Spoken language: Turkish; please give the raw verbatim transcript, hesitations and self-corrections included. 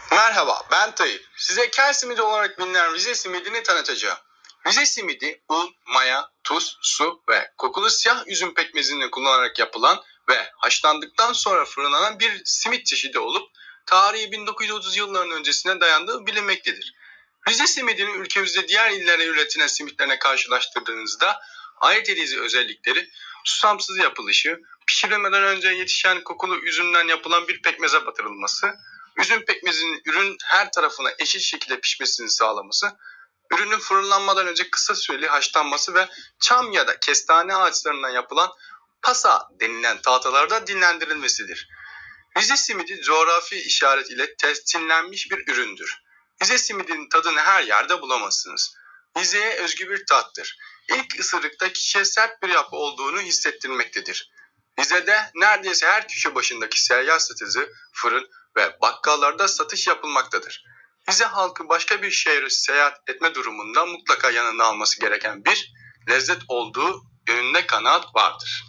Merhaba, ben Tayyip. Size kel simidi olarak bilinen Rize simidini tanıtacağım. Rize simidi un, maya, tuz, su ve kokulu siyah üzüm pekmezini kullanarak yapılan ve haşlandıktan sonra fırınlanan bir simit çeşidi olup tarihi bin dokuz yüz otuz yılların öncesine dayandığı bilinmektedir. Rize simidini ülkemizde diğer illere üretilen simitlerine karşılaştırdığınızda ayırt edici özellikleri susamsız yapılışı, pişirilmeden önce yetişen kokulu üzümden yapılan bir pekmeze batırılması, üzüm pekmezinin ürün her tarafına eşit şekilde pişmesini sağlaması, ürünün fırınlanmadan önce kısa süreli haşlanması ve çam ya da kestane ağaçlarından yapılan pasa denilen tahtalarda dinlendirilmesidir. Rize simidi coğrafi işaret ile tescillenmiş bir üründür. Rize simidinin tadını her yerde bulamazsınız. Rize'ye özgü bir tattır. İlk ısırıkta kişiye sert bir yapı olduğunu hissettirmektedir. Rize'de neredeyse her köşe başındaki seyyar satıcı, fırın ve bakkallarda satış yapılmaktadır. Rize halkı başka bir şehre seyahat etme durumunda mutlaka yanında alması gereken bir lezzet olduğu yönünde kanaat vardır.